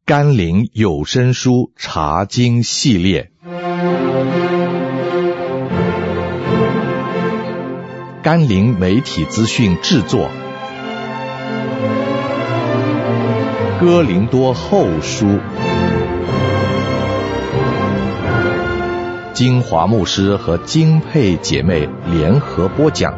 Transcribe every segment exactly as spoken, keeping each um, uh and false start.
甘霖有声书查经系列，甘霖媒体资讯制作，哥林多后书，金华牧师和金佩姐妹联合播讲。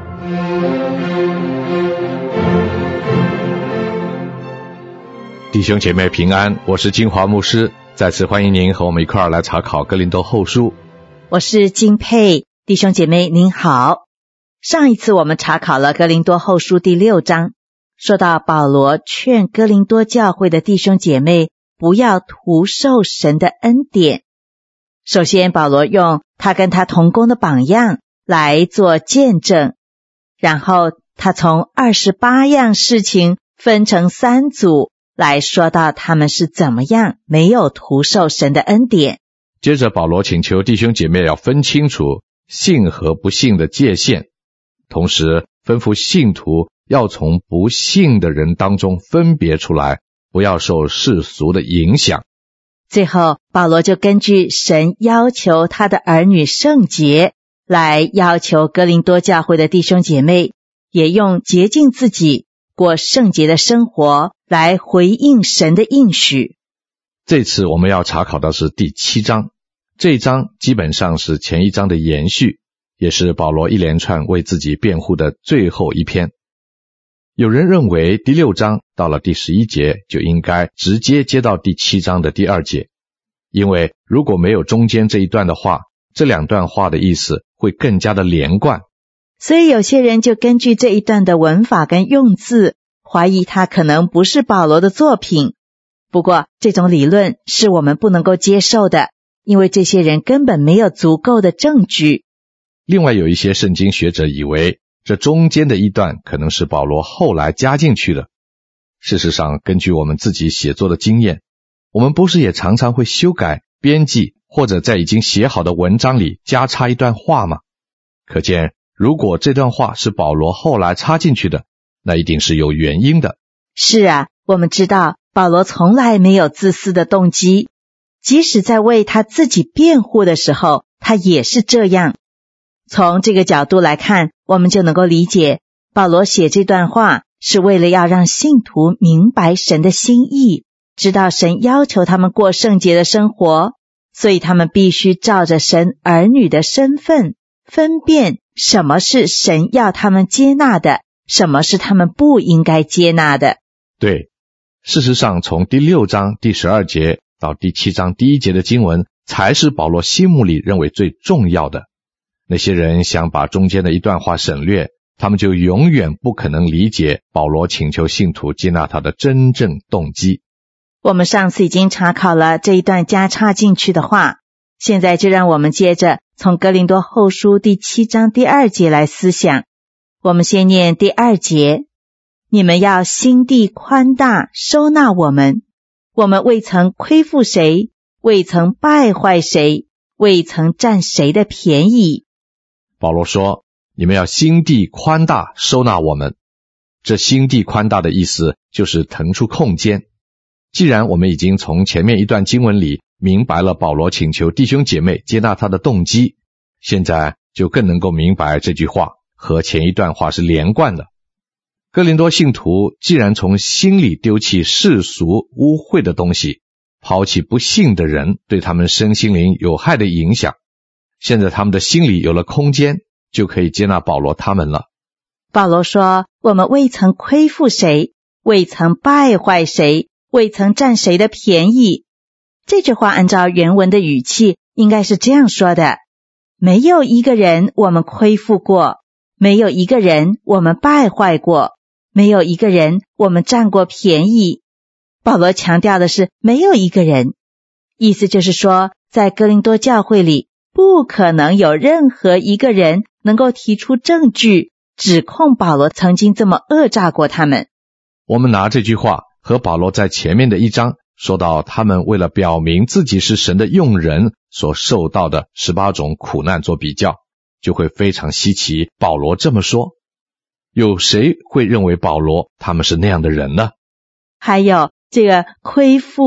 弟兄姐妹平安，我是金华牧师，再次欢迎您和我们一块儿来查考哥林多后书。 我是金佩，弟兄姐妹您好。上一次我们查考了哥林多后书第六章，说到保罗劝哥林多教会的弟兄姐妹不要徒受神的恩典。首先保罗用他跟他同工的榜样来做见证，然后他从二十八样事情分成三组来说到他们是怎么样没有徒受神的恩典。 接着保罗请求弟兄姐妹要分清楚信和不信的界限，同时吩咐信徒要从不信的人当中分别出来，不要受世俗的影响。 最后保罗就根据神要求他的儿女圣洁，来要求哥林多教会的弟兄姐妹也用洁净自己过圣洁的生活来回应神的应许。 这次我们要查考的是第七章，这一章基本上是前一章的延续，也是保罗一连串为自己辩护的最后一篇。有人认为第六章到了第十一节就应该直接接到第七章的第二节，因为如果没有中间这一段的话，这两段话的意思会更加的连贯。 所以有些人就根据这一段的文法跟用字，怀疑它可能不是保罗的作品。不过这种理论是我们不能够接受的，因为这些人根本没有足够的证据。 另外有一些圣经学者以为这中间的一段可能是保罗后来加进去的。事实上根据我们自己写作的经验，我们不是也常常会修改、编辑，或者在已经写好的文章里加插一段话吗？可见如果这段话是保罗后来插进去的，那一定是有原因的。 是啊，我们知道保罗从来没有自私的动机，即使在为他自己辩护的时候，他也是这样。从这个角度来看，我们就能够理解保罗写这段话是为了要让信徒明白神的心意，知道神要求他们过圣洁的生活，所以他们必须照着神儿女的身份分辨什么是神要他们接纳的，什么是他们不应该接纳的。 对，事实上从第六章第十二节到第七章第一节的经文才是保罗心目里认为最重要的。那些人想把中间的一段话省略，他们就永远不可能理解保罗请求信徒接纳他的真正动机。 我们上次已经查考了这一段加插进去的话，现在就让我们接着从哥林多后书第七章第二节来思想。我们先念第二节，你们要心地宽大，收纳我们，我们未曾亏负谁，未曾败坏谁，未曾占谁的便宜。 保罗说，你们要心地宽大，收纳我们。这心地宽大的意思就是腾出空间。既然我们已经从前面一段经文里明白了保罗请求弟兄姐妹接纳他的动机，现在就更能够明白这句话和前一段话是连贯的。哥林多信徒既然从心里丢弃世俗污秽的东西，抛弃不信的人对他们身心灵有害的影响，现在他们的心里有了空间，就可以接纳保罗他们了。 保罗说，我们未曾亏负谁，未曾败坏谁，未曾占谁的便宜。这句话按照原文的语气应该是这样说的，没有一个人我们亏负过，没有一个人我们败坏过，没有一个人我们占过便宜。保罗强调的是没有一个人，意思就是说在哥林多教会里不可能有任何一个人能够提出证据指控保罗曾经这么讹诈过他们。 我们拿这句话和保罗在前面的一章说到他们为了表明自己是神的用人所受到的十八种苦难做比较，就会非常稀奇保罗这么说。有谁会认为保罗他们是那样的人呢？ 还有这个亏负、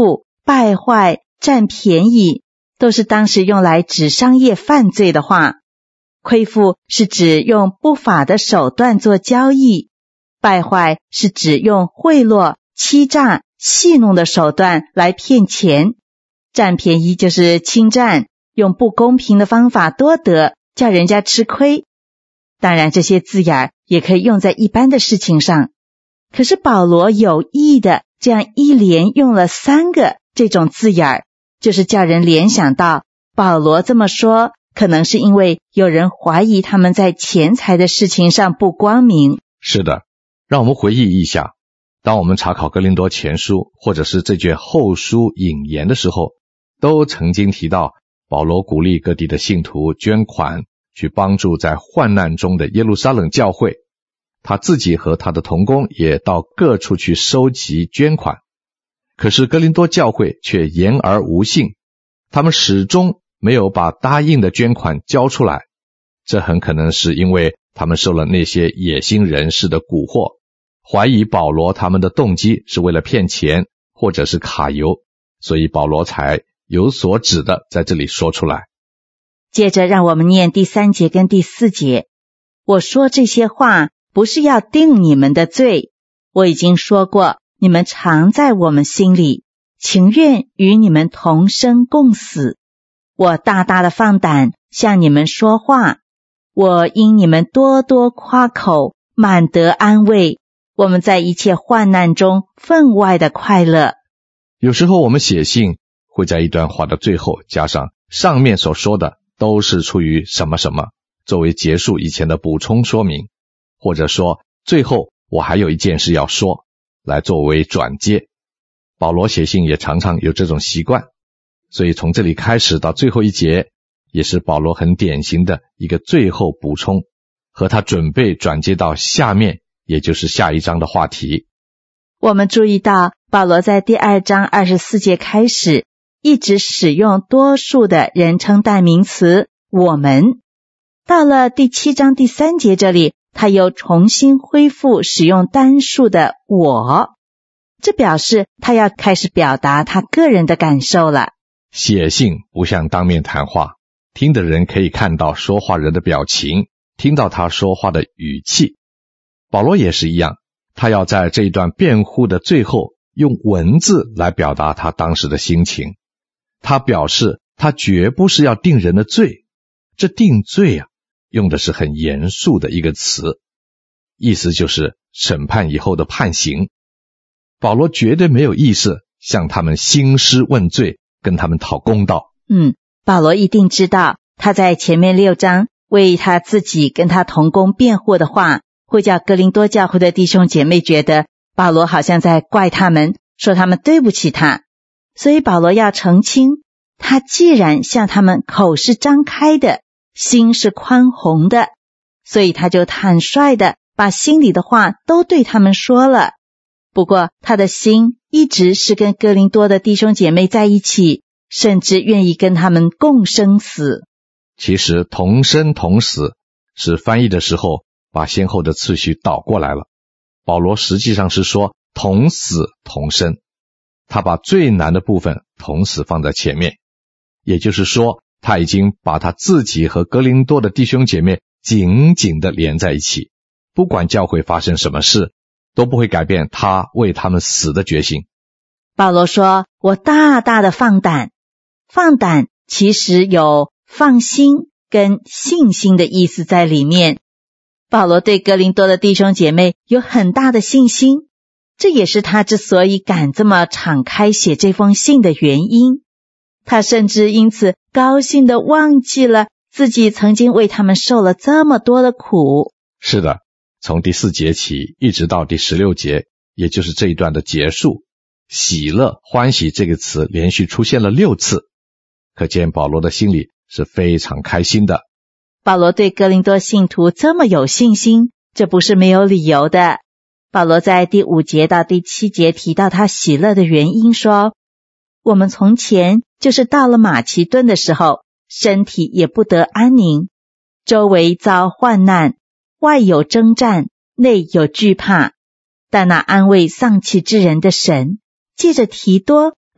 败坏、占便宜，都是当时用来指商业犯罪的话。亏负是指用不法的手段做交易，败坏是指用贿赂、欺诈、戏弄的手段来骗钱，占便宜就是侵占，用不公平的方法多得，叫人家吃亏。当然这些字眼也可以用在一般的事情上，可是保罗有意的这样一连用了三个这种字眼，就是叫人联想到保罗这么说可能是因为有人怀疑他们在钱财的事情上不光明。 是的，让我们回忆一下，当我们查考哥林多前书或者是这卷后书引言的时候，都曾经提到保罗鼓励各地的信徒捐款去帮助在患难中的耶路撒冷教会，他自己和他的同工也到各处去收集捐款。可是哥林多教会却言而无信，他们始终没有把答应的捐款交出来，这很可能是因为他们受了那些野心人士的蛊惑，怀疑保罗他们的动机是为了骗钱或者是揩油，所以保罗才有所指的在这里说出来。 接着让我们念第三节跟第四节。我说这些话不是要定你们的罪，我已经说过，你们常在我们心里，情愿与你们同生共死。我大大的放胆向你们说话，我因你们多多夸口，满得安慰。我们在一切患难中分外的快乐。 有时候我们写信会在一段话的最后加上上面所说的都是出于什么什么，作为结束以前的补充说明，或者说最后我还有一件事要说，来作为转接。保罗写信也常常有这种习惯，所以从这里开始到最后一节也是保罗很典型的一个最后补充，和他准备转接到下面，也就是下一章的话题。 我们注意到保罗在第二章二十四节开始一直使用多数的人称代名词我们，到了第七章第三节这里他又重新恢复使用单数的我，这表示他要开始表达他个人的感受了。 写信不像当面谈话，听的人可以看到说话人的表情，听到他说话的语气。保罗也是一样，他要在这一段辩护的最后用文字来表达他当时的心情。他表示他绝不是要定人的罪，这定罪啊，用的是很严肃的一个词，意思就是审判以后的判刑。保罗绝对没有意思向他们兴师问罪，跟他们讨公道。 嗯，保罗一定知道他在前面六章为他自己跟他同工辩护的话，会叫哥林多教会的弟兄姐妹觉得保罗好像在怪他们，说他们对不起他。所以保罗要澄清，他既然向他们口是张开的，心是宽宏的，所以他就坦率的把心里的话都对他们说了。不过他的心一直是跟哥林多的弟兄姐妹在一起，甚至愿意跟他们共生死。 其实同生同死是翻译的时候把先后的次序倒过来了，保罗实际上是说同死同生，他把最难的部分同死放在前面，也就是说他已经把他自己和哥林多的弟兄姐妹紧紧地连在一起，不管教会发生什么事，都不会改变他为他们死的决心。 保罗说，我大大的放胆。放胆其实有放心跟信心的意思在里面。保罗对哥林多的弟兄姐妹有很大的信心，这也是他之所以敢这么敞开写这封信的原因。他甚至因此高兴地忘记了自己曾经为他们受了这么多的苦。 是的，从第四节起一直到第十六节，也就是这一段的结束，喜乐欢喜这个词连续出现了六次，可见保罗的心里是非常开心的。 保罗对哥林多信徒这么有信心，这不是没有理由的。保罗在第五节到第七节提到他喜乐的原因，说我们从前就是到了马其顿的时候，身体也不得安宁，周围遭患难，外有征战，内有惧怕。但那安慰丧气之人的神，借着提多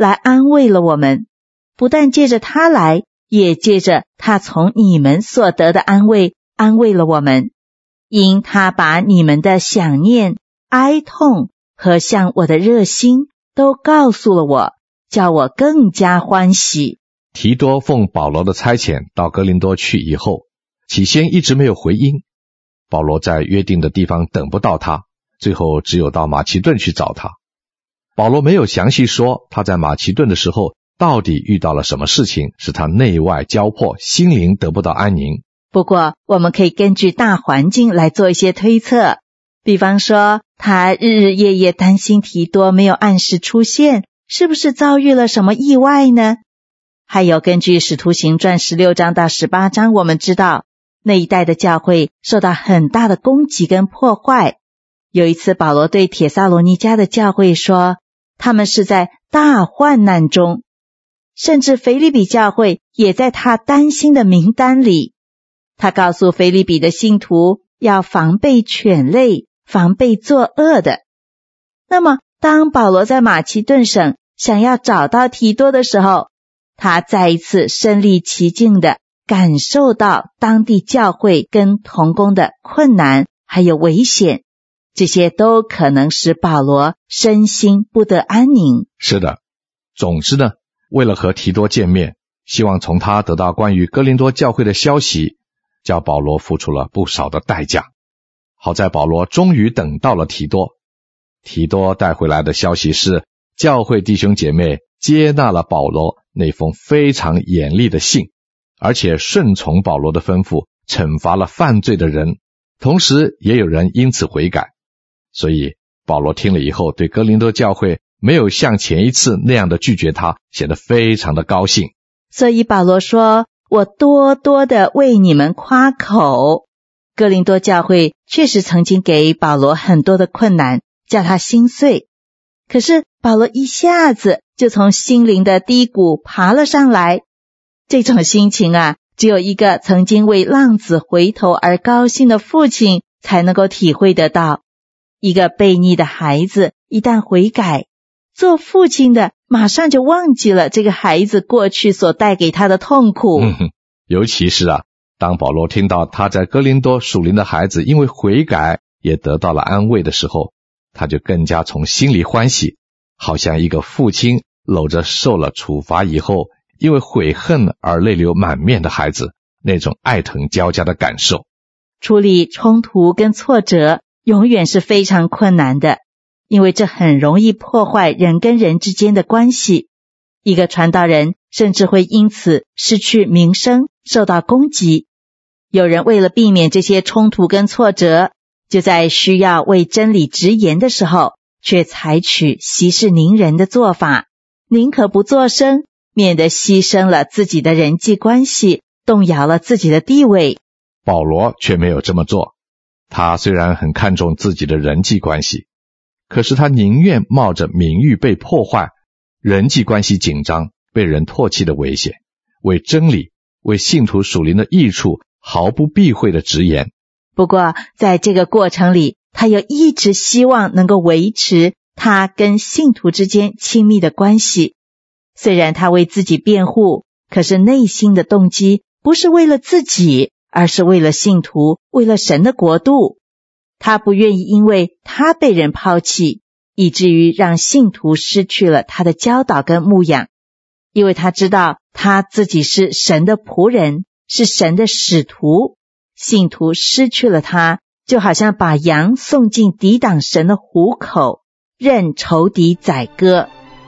来安慰了我们，不但借着他来，也借着他从你们所得的安慰，安慰了我们。因他把你们的想念、哀痛和向我的热心都告诉了我，叫我更加欢喜。 提多奉保罗的差遣到哥林多去以后，起先一直没有回音，保罗在约定的地方等不到他，最后只有到马其顿去找他。保罗没有详细说他在马其顿的时候到底遇到了什么事情，使他内外交迫，心灵得不到安宁。 不过我们可以根据大环境来做一些推测，比方说他日日夜夜担心提多没有按时出现，是不是遭遇了什么意外呢？还有根据使徒行传十六章到十八章，我们知道那一带的教会受到很大的攻击跟破坏。有一次保罗对帖撒罗尼迦的教会说，他们是在大患难中，甚至腓立比教会也在他担心的名单里。他告诉腓立比的信徒要防备犬类，防备作恶的。那么当保罗在马其顿省想要找到提多的时候，他再一次身临其境地感受到当地教会跟同工的困难还有危险，这些都可能使保罗身心不得安宁。 是的，总之呢，为了和提多见面，希望从他得到关于哥林多教会的消息，叫保罗付出了不少的代价。好在保罗终于等到了提多。提多带回来的消息是，教会弟兄姐妹接纳了保罗那封非常严厉的信，而且顺从保罗的吩咐，惩罚了犯罪的人，同时也有人因此悔改。所以保罗听了以后，对哥林多教会没有像前一次那样的拒绝他，显得非常的高兴。 所以保罗说，我多多的为你们夸口。哥林多教会确实曾经给保罗很多的困难，叫他心碎。可是保罗一下子就从心灵的低谷爬了上来。这种心情啊，只有一个曾经为浪子回头而高兴的父亲才能够体会得到。一个悖逆的孩子一旦悔改，做父亲的马上就忘记了这个孩子过去所带给他的痛苦。 嗯哼，尤其是啊，当保罗听到他在哥林多属灵的孩子因为悔改也得到了安慰的时候，他就更加从心里欢喜，好像一个父亲搂着受了处罚以后因为悔恨而泪流满面的孩子，那种爱疼交加的感受。 处理冲突跟挫折永远是非常困难的，因为这很容易破坏人跟人之间的关系。一个传道人甚至会因此失去名声，受到攻击。有人为了避免这些冲突跟挫折，就在需要为真理直言的时候，却采取息事宁人的做法，宁可不作声，免得牺牲了自己的人际关系，动摇了自己的地位。 保罗却没有这么做，他虽然很看重自己的人际关系，可是他宁愿冒着名誉被破坏、人际关系紧张、被人唾弃的危险，为真理、为信徒属灵的益处毫不避讳的直言。 不过在这个过程里，他又一直希望能够维持他跟信徒之间亲密的关系。虽然他为自己辩护，可是内心的动机不是为了自己，而是为了信徒，为了神的国度。他不愿意因为他被人抛弃，以至于让信徒失去了他的教导跟牧养。因为他知道他自己是神的仆人，是神的使徒，信徒失去了他，就好像把羊送进抵挡神的虎口，任仇敌宰割。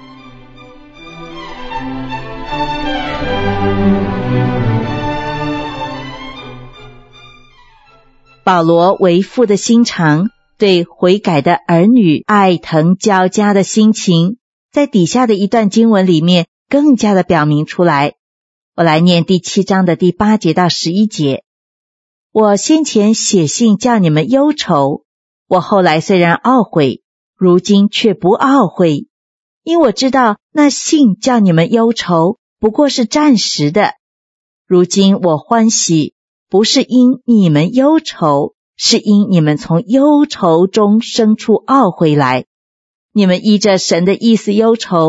保罗为父的心肠，对悔改的儿女爱疼交加的心情，在底下的一段经文里面更加的表明出来。我来念第七章的第八节到十一节。我先前写信叫你们忧愁，我后来虽然懊悔，如今却不懊悔，因我知道那信叫你们忧愁不过是暂时的。如今我欢喜，不是因你们忧愁，是因你们从忧愁中生出懊悔来。你们依着神的意思忧愁，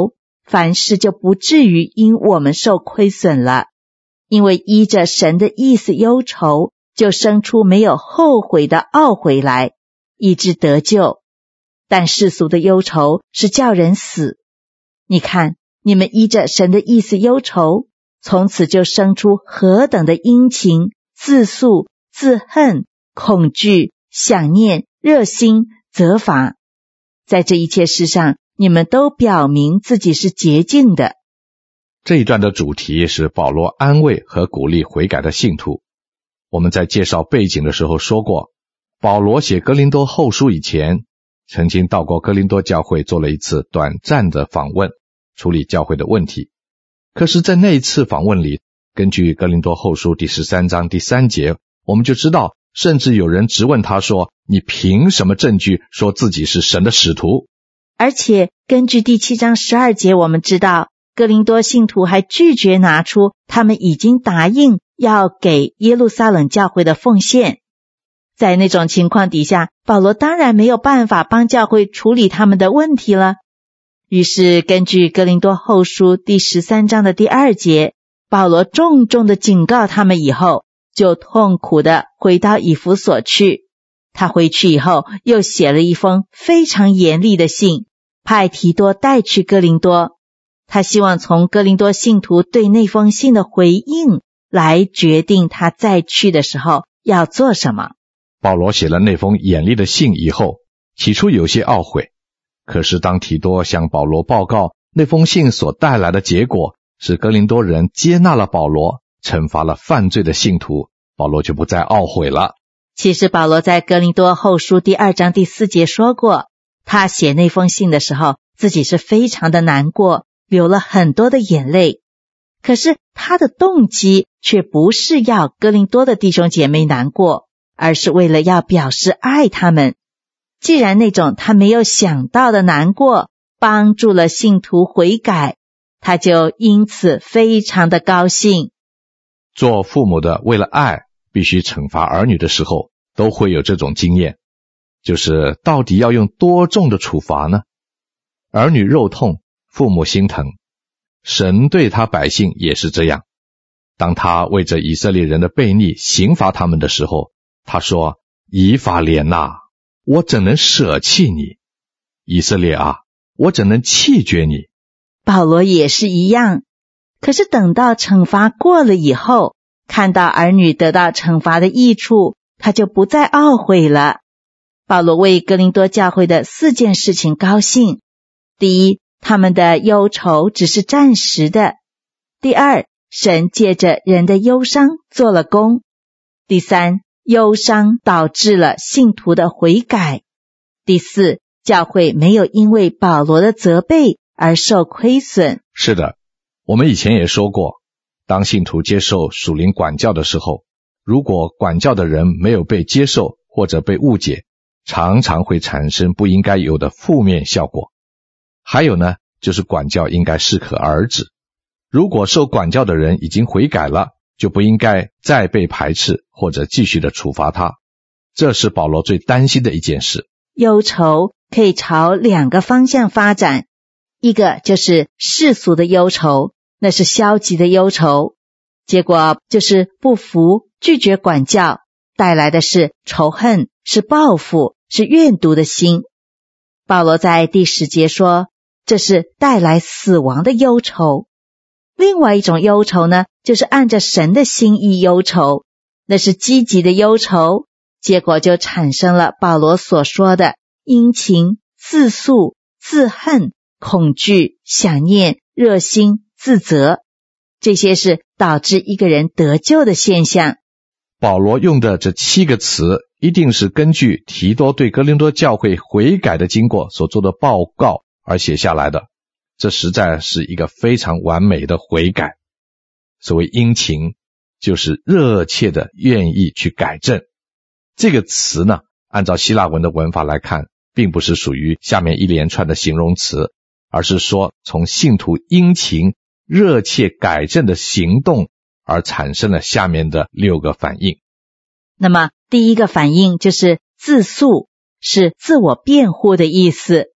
凡事就不至于因我们受亏损了。因为依着神的意思忧愁，就生出没有后悔的懊悔来，以致得救。但世俗的忧愁是叫人死。你看，你们依着神的意思忧愁，从此就生出何等的殷勤、自诉、自恨、恐惧、想念、热心、责罚。在这一切事上，你们都表明自己是洁净的。 这一段的主题是保罗安慰和鼓励悔改的信徒。我们在介绍背景的时候说过，保罗写哥林多后书以前，曾经到过哥林多教会做了一次短暂的访问，处理教会的问题。可是在那一次访问里，根据哥林多后书第十三章第三节，我们就知道，甚至有人质问他说，你凭什么证据说自己是神的使徒？ 而且根据第七章十二节，我们知道哥林多信徒还拒绝拿出他们已经答应要给耶路撒冷教会的奉献。在那种情况底下，保罗当然没有办法帮教会处理他们的问题了。于是根据哥林多后书第十三章的第二节，保罗重重的警告他们以后，就痛苦的回到以弗所去。他回去以后，又写了一封非常严厉的信，派提多带去哥林多。他希望从哥林多信徒对那封信的回应来决定他再去的时候要做什么。 保罗写了那封严厉的信以后，起初有些懊悔，可是当提多向保罗报告那封信所带来的结果是哥林多人接纳了保罗，惩罚了犯罪的信徒，保罗就不再懊悔了。 其实保罗在哥林多后书第二章第四节说过，他写那封信的时候，自己是非常的难过，流了很多的眼泪。可是他的动机却不是要哥林多的弟兄姐妹难过，而是为了要表示爱他们。既然那种他没有想到的难过帮助了信徒悔改，他就因此非常的高兴。 做父母的为了爱必须惩罚儿女的时候，都会有这种经验，就是到底要用多重的处罚呢？儿女肉痛，父母心疼。神对他百姓也是这样，当他为着以色列人的悖逆刑罚他们的时候，他说，以法莲啊，我怎能舍弃你？以色列啊，我怎能弃绝你？ 保罗也是一样，可是等到惩罚过了以后，看到儿女得到惩罚的益处，他就不再懊悔了。保罗为哥林多教会的四件事情高兴。第一，他们的忧愁只是暂时的。第二，神借着人的忧伤做了工。第三，忧伤导致了信徒的悔改。第四，教会没有因为保罗的责备而受亏损。 是的，我们以前也说过，当信徒接受属灵管教的时候，如果管教的人没有被接受或者被误解，常常会产生不应该有的负面效果。还有呢，就是管教应该适可而止。如果受管教的人已经悔改了，就不应该再被排斥或者继续的处罚他。这是保罗最担心的一件事。 忧愁可以朝两个方向发展，一个就是世俗的忧愁，那是消极的忧愁，结果就是不服、拒绝管教，带来的是仇恨，是报复，是怨毒的心。保罗在第十节说，这是带来死亡的忧愁。另外一种忧愁呢，就是按着神的心意忧愁，那是积极的忧愁，结果就产生了保罗所说的殷勤、自诉、自恨、恐惧、想念、热心、自责，这些是导致一个人得救的现象。 保罗用的这七个词一定是根据提多对哥林多教会悔改的经过所做的报告而写下来的，这实在是一个非常完美的悔改。所谓殷勤，就是热切的愿意去改正。这个词呢，按照希腊文的文法来看，并不是属于下面一连串的形容词，而是说从信徒殷勤、热切改正的行动而产生了下面的六个反应。 那么第一个反应就是自诉，是自我辩护的意思。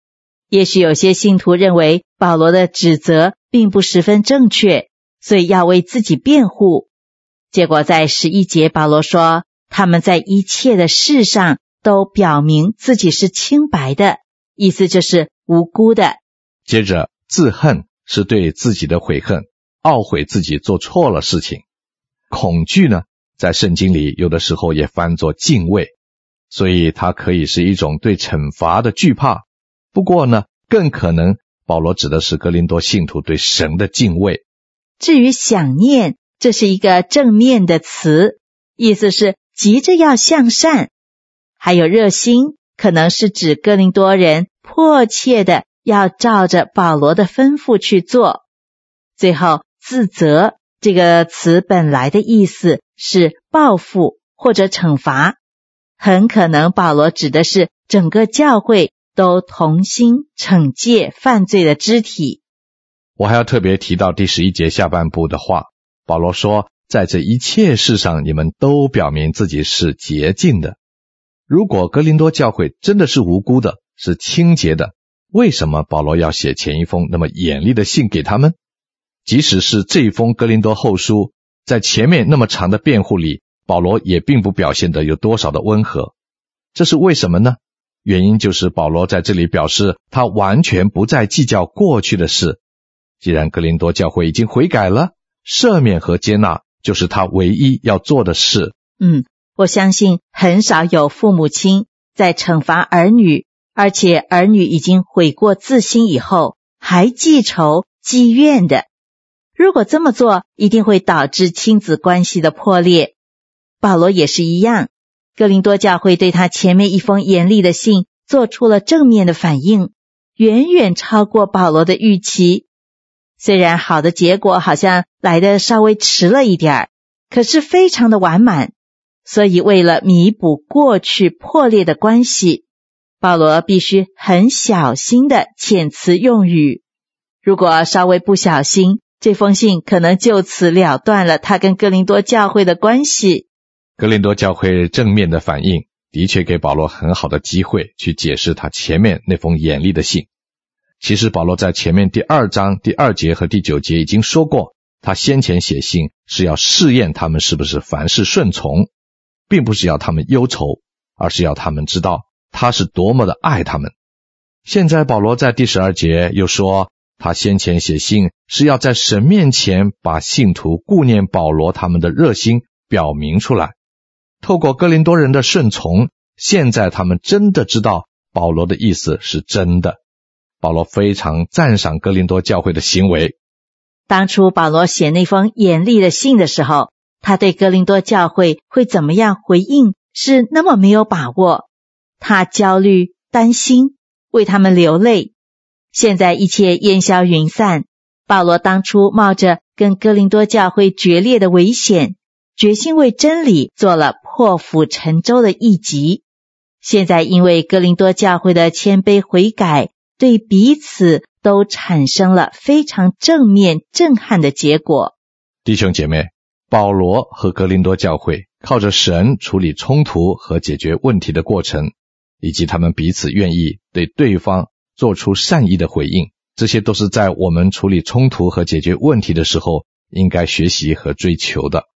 也许有些信徒认为保罗的指责并不十分正确，所以要为自己辩护。结果在十一节保罗说，他们在一切的事上都表明自己是清白的，意思就是无辜的。 接着自恨是对自己的悔恨，懊悔自己做错了事情。恐惧呢，在圣经里有的时候也翻作敬畏，所以它可以是一种对惩罚的惧怕。不过呢，更可能保罗指的是哥林多信徒对神的敬畏。 至于想念，这是一个正面的词，意思是急着要向善。还有热心，可能是指哥林多人迫切的要照着保罗的吩咐去做。最后自责这个词本来的意思是报复或者惩罚，很可能保罗指的是整个教会都同心惩戒犯罪的肢体。 我还要特别提到第十一节下半部的话，保罗说，在这一切事上你们都表明自己是洁净的。如果哥林多教会真的是无辜的，是清洁的，为什么保罗要写前一封那么严厉的信给他们？即使是这一封哥林多后书，在前面那么长的辩护里，保罗也并不表现得有多少的温和。这是为什么呢？原因就是保罗在这里表示他完全不再计较过去的事。既然哥林多教会已经悔改了，赦免和接纳就是他唯一要做的事。 嗯，我相信很少有父母亲在惩罚儿女，而且儿女已经悔过自新以后，还记仇积怨的。如果这么做，一定会导致亲子关系的破裂。保罗也是一样，哥林多教会对他前面一封严厉的信做出了正面的反应，远远超过保罗的预期。虽然好的结果好像来得稍微迟了一点，可是非常的完满。所以为了弥补过去破裂的关系，保罗必须很小心的遣词用语。如果稍微不小心，这封信可能就此了断了他跟哥林多教会的关系。 哥林多教会正面的反应的确给保罗很好的机会去解释他前面那封严厉的信。其实保罗在前面第二章第二节和第九节已经说过，他先前写信是要试验他们是不是凡事顺从，并不是要他们忧愁，而是要他们知道他是多么的爱他们。现在保罗在第十二节又说，他先前写信是要在神面前把信徒顾念保罗他们的热心表明出来。透过哥林多人的顺从，现在他们真的知道保罗的意思是真的。保罗非常赞赏哥林多教会的行为。 当初保罗写那封严厉的信的时候，他对哥林多教会会怎么样回应是那么没有把握，他焦虑担心，为他们流泪。现在一切烟消云散，保罗当初冒着跟哥林多教会决裂的危险，决心为真理做了破釜沉舟的一击。现在因为哥林多教会的谦卑悔改，对彼此都产生了非常正面震撼的结果。 弟兄姐妹，保罗和哥林多教会靠着神处理冲突和解决问题的过程，以及他们彼此愿意对对方做出善意的回应，这些都是在我们处理冲突和解决问题的时候应该学习和追求的。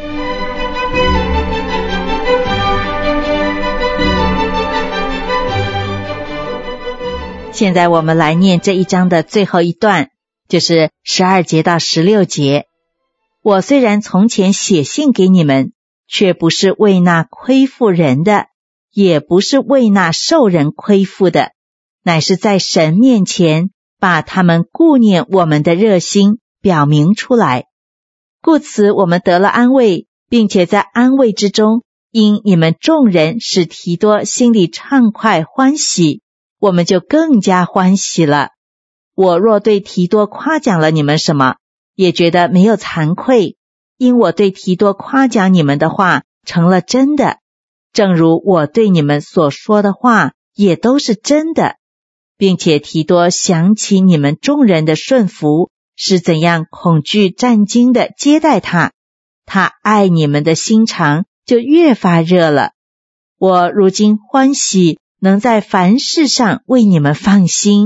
现在我们来念这一章的最后一段，就是十二节到十六节。我虽然从前写信给你们，却不是为那亏负人的，也不是为那受人亏负的，乃是在神面前把他们顾念我们的热心表明出来。故此我们得了安慰，并且在安慰之中，因你们众人使提多心里畅快欢喜，我们就更加欢喜了。我若对提多夸奖了你们什么，也觉得没有惭愧，因我对提多夸奖你们的话成了真的，正如我对你们所说的话也都是真的，并且提多想起你们众人的顺服，是怎样恐惧战兢的接待他，他爱你们的心肠就越发热了。我如今欢喜能在凡事上为你们放心。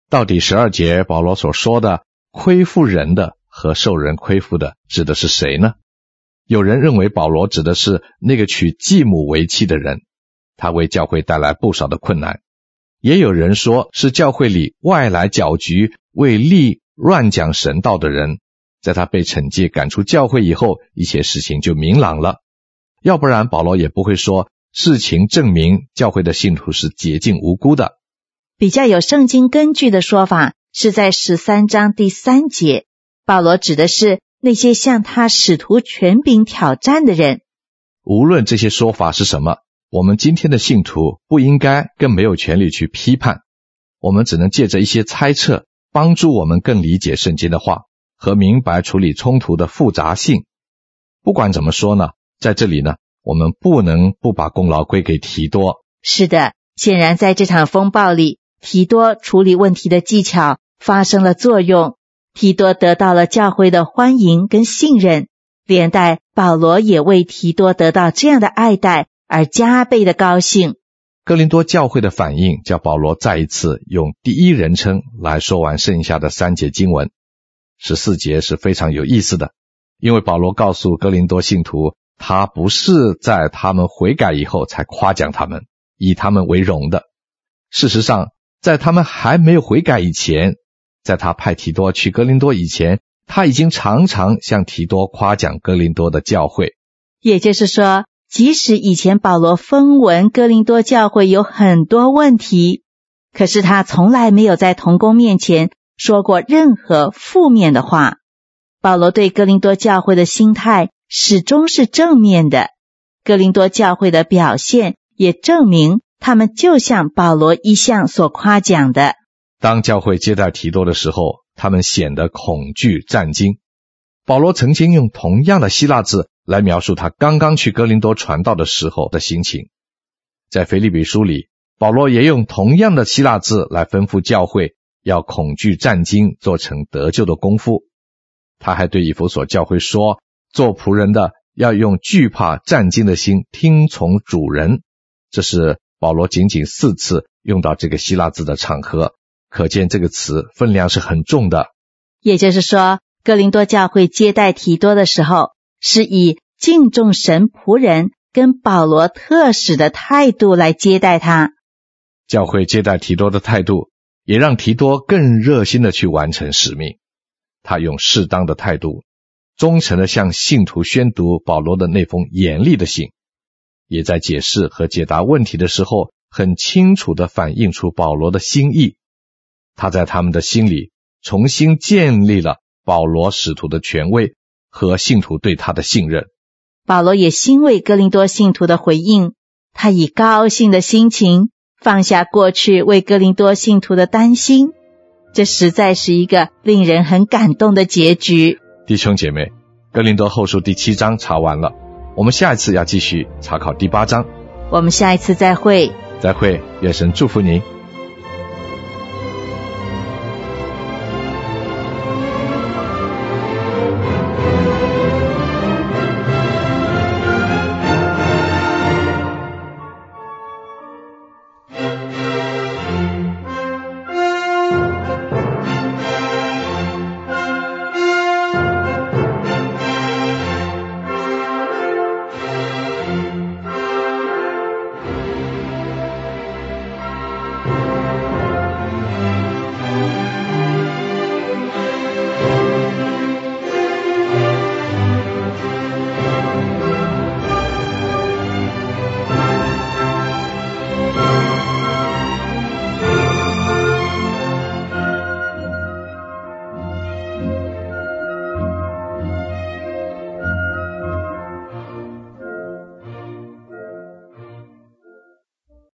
到底十二节保罗所说的亏负人的和受人亏负的指的是谁呢？有人认为保罗指的是那个娶继母为妻的人，他为教会带来不少的困难。也有人说是教会里外来搅局为利乱讲神道的人，在他被惩戒赶出教会以后，一切事情就明朗了。要不然保罗也不会说事情证明教会的信徒是洁净无辜的。 比较有圣经根据的说法是在十三章第三节，保罗指的是那些向他使徒权柄挑战的人。 无论这些说法是什么，我们今天的信徒不应该更没有权利去批判，我们只能借着一些猜测帮助我们更理解圣经的话和明白处理冲突的复杂性。不管怎么说呢，在这里呢，我们不能不把功劳归给提多。 是的，显然在这场风暴里，提多处理问题的技巧发生了作用，提多得到了教会的欢迎跟信任，连带保罗也为提多得到这样的爱戴而加倍的高兴。 哥林多教会的反应叫保罗再一次用第一人称来说完剩下的三节经文。十四节是非常有意思的，因为保罗告诉哥林多信徒，他不是在他们悔改以后才夸奖他们，以他们为荣的。事实上，在他们还没有悔改以前，在他派提多去哥林多以前，他已经常常向提多夸奖哥林多的教会。 也就是说，即使以前保罗风闻哥林多教会有很多问题，可是他从来没有在同工面前说过任何负面的话。保罗对哥林多教会的心态始终是正面的，哥林多教会的表现也证明他们就像保罗一向所夸奖的。 当教会接待提多的时候，他们显得恐惧战惊。保罗曾经用同样的希腊字来描述他刚刚去哥林多传道的时候的心情。在腓立比书里，保罗也用同样的希腊字来吩咐教会要恐惧战惊，做成得救的功夫。他还对以弗所教会说，做仆人的要用惧怕战惊的心听从主人。这是保罗仅仅四次用到这个希腊字的场合，可见这个词分量是很重的。 也就是说，哥林多教会接待提多的时候，是以敬重神仆人跟保罗特使的态度来接待他。 教会接待提多的态度，也让提多更热心的去完成使命。他用适当的态度，忠诚地向信徒宣读保罗的那封严厉的信，也在解释和解答问题的时候，很清楚地反映出保罗的心意。他在他们的心里重新建立了保罗使徒的权威和信徒对他的信任。 保罗也欣慰哥林多信徒的回应，他以高兴的心情放下过去为哥林多信徒的担心，这实在是一个令人很感动的结局。 弟兄姐妹，哥林多后书第七章查完了，我们下一次要继续查考第八章。 我们下一次再会。 再会，愿神祝福您。